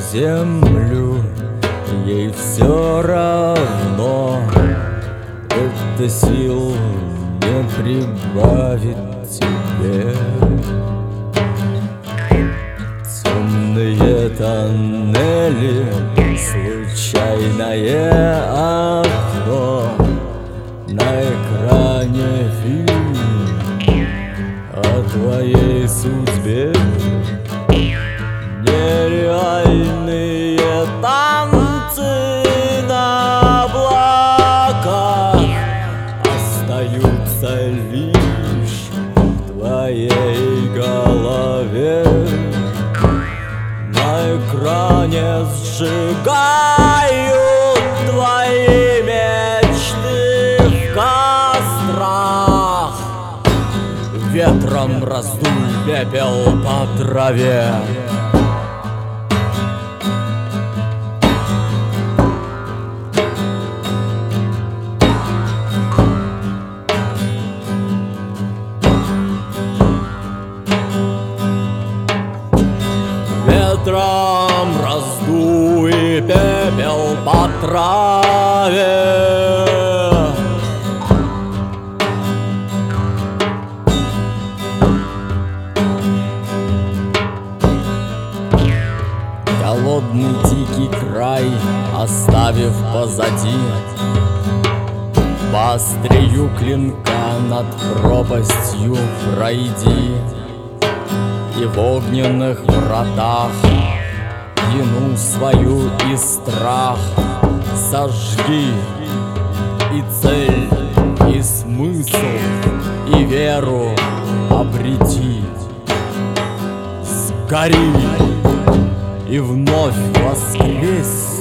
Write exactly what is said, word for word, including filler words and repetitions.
землю, ей все равно. Это сил не прибавит тебе. Темные тоннели, случайное окно, на экране фильм о твоей судьбе. Нереальные танцы на облаках остаются лишь в твоей голове. На экране сжигают твои мечты в кострах. Ветром раздуй пепел по траве. Ветром раздуй пепел по траве. Голодный дикий край оставив позади, по острию клинка над пропастью пройди. И в огненных вратах вину свою и страх сожги. И цель, и смысл, и веру обрети. Сгори и вновь воскресь.